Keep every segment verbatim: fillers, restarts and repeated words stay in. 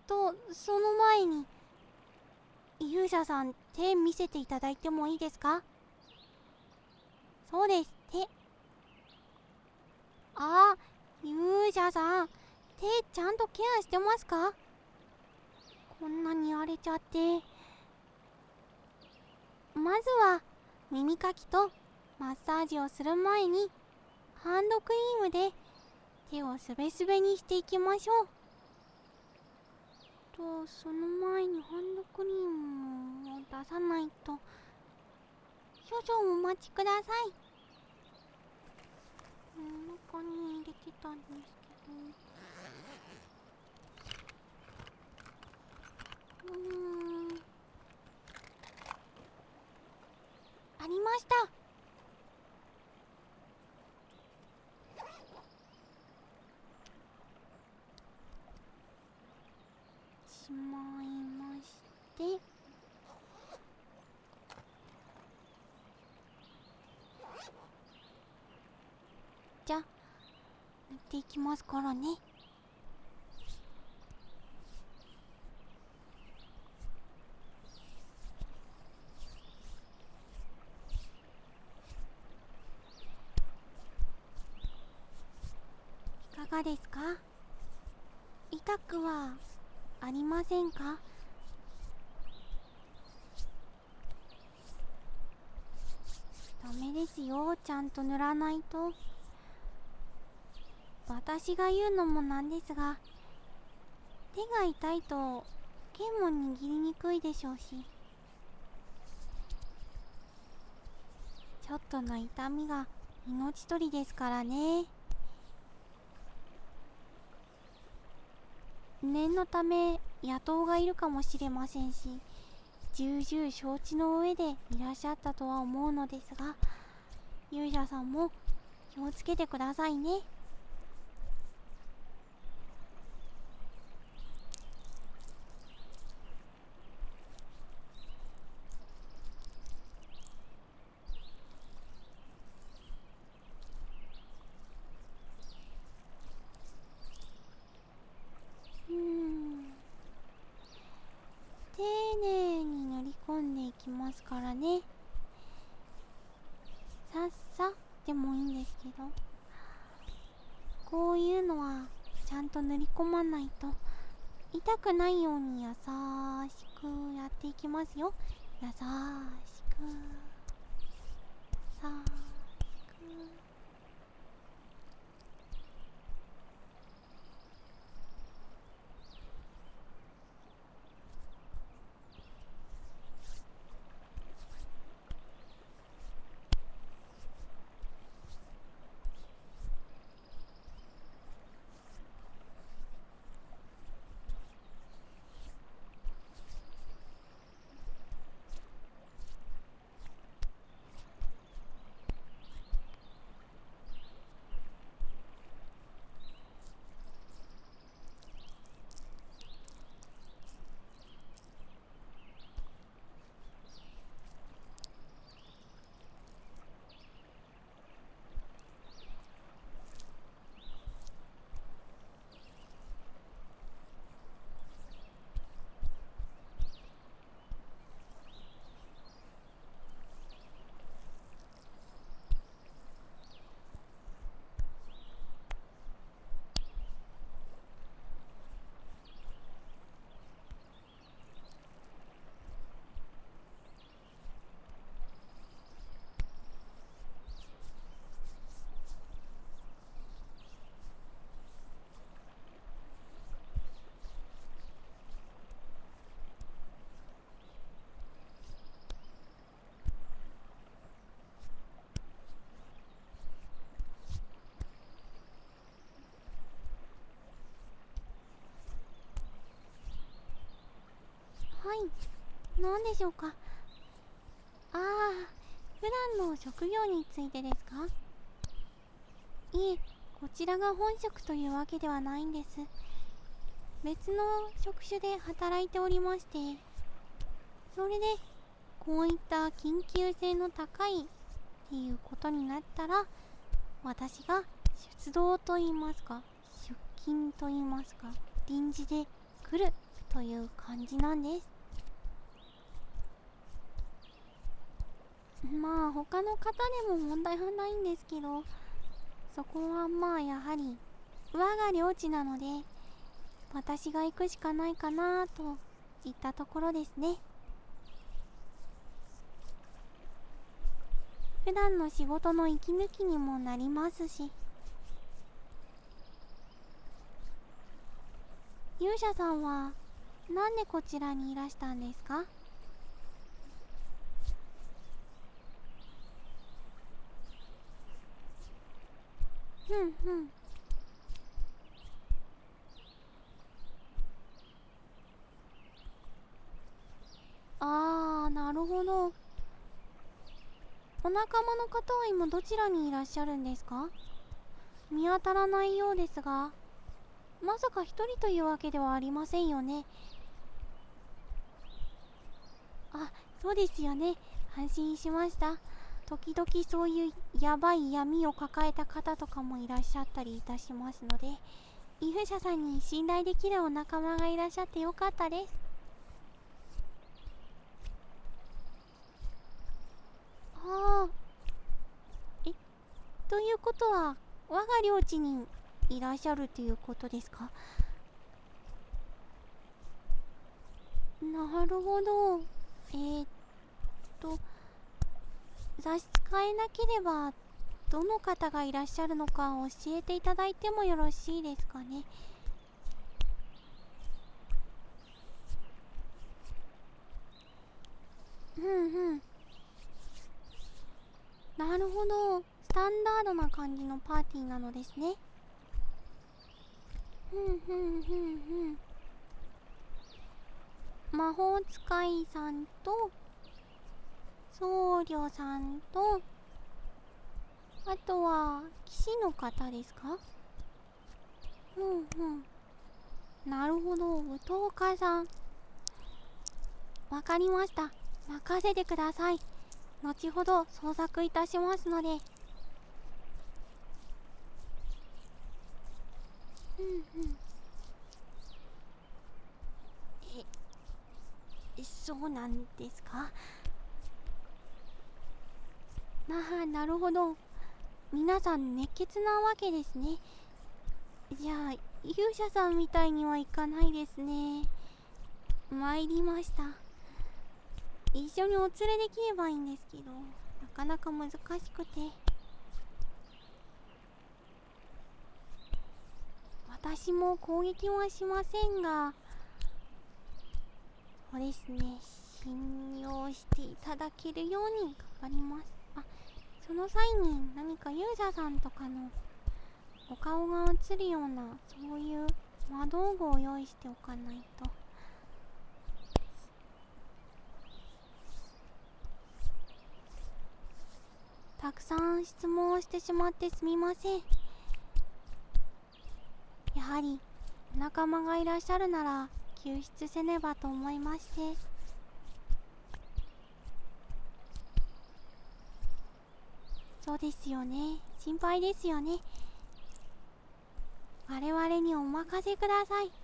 と、その前に、勇者さん、手見せていただいてもいいですか？そうです、手。ああ、勇者さん、手ちゃんとケアしてますか？こんなに荒れちゃって。まずは、耳かきとマッサージをする前に、ハンドクリームで手をすべすべにしていきましょう。と、その前にハンドクリームを出さないと。少々お待ちください。中に入れてたんですけど。うーん。ありました。しまいまして。じゃあ、塗っていきますからね。いかがですか？痛くはありませんか？ダメですよ、ちゃんと塗らないと。私が言うのもなんですが、手が痛いと剣も握りにくいでしょうし、ちょっとの痛みが命取りですからね。念のため野党がいるかもしれませんし、重々承知の上でいらっしゃったとは思うのですが、勇者さんも気をつけてくださいね。うーん、丁寧に塗り込んでいきますからね。さっさでもいいんですけど、こういうのはちゃんと塗り込まないと痛くないように優しくやっていきますよ。優しく、優しく。はい、何でしょうか？ああ、普段の職業についてですか？いえ、こちらが本職というわけではないんです。別の職種で働いておりまして、それでこういった緊急性の高いっていうことになったら、私が出動と言いますか、出勤と言いますか、臨時で来るという感じなんです。まあ他の方でも問題はないんですけど、そこはまあやはり我が領地なので私が行くしかないかなといったところですね。普段の仕事の息抜きにもなりますし。勇者さんはなんでこちらにいらしたんですか？うんうん。あー、なるほど。お仲間の方は今どちらにいらっしゃるんですか？見当たらないようですが。まさか一人というわけではありませんよね。あ、そうですよね。安心しました。時々そういうやばい闇を抱えた方とかもいらっしゃったりいたしますので、イフ社さんに信頼できるお仲間がいらっしゃってよかったです。ああ、え、ということは我が領地にいらっしゃるということですか？なるほど。えー、っと差し支えなければどの方がいらっしゃるのか教えていただいてもよろしいですかね？うんうん。なるほど。スタンダードな感じのパーティーなのですね。ふんふんふんふん。魔法使いさんと僧侶さんと、あとは騎士の方ですか？うんうん。なるほど、舞踏家さん。わかりました。任せてください。後ほど捜索いたしますので。うんうん。え、そうなんですか？なあ、なるほど。皆さん熱血なわけですね。じゃあ勇者さんみたいにはいかないですね。参りました。一緒にお連れできればいいんですけど、なかなか難しくて。私も攻撃はしませんが、そうですね、信用していただけるように頑張ります。あ、その際に何か勇者さんとかのお顔が映るようなそういう魔道具を用意しておかないと。たくさん質問をしてしまってすみません。やはり仲間がいらっしゃるなら救出せねばと思いまして。そうですよね、心配ですよね。我々にお任せください。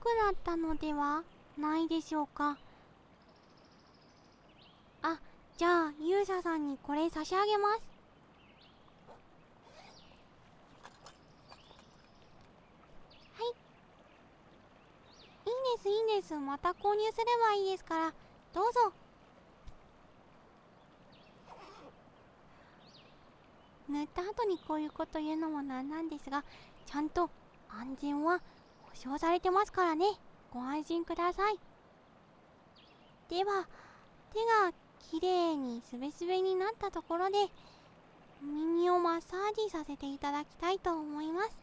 くなったのではないでしょうか。あ、じゃあ勇者さんにこれ差し上げます。はい、いいですいいです。また購入すればいいですから、どうぞ。塗った後にこういうこと言うのもなんなんですが、ちゃんと安全は保証されてますからね。ご安心ください。では、手がきれいにすべすべになったところで、耳をマッサージさせていただきたいと思います。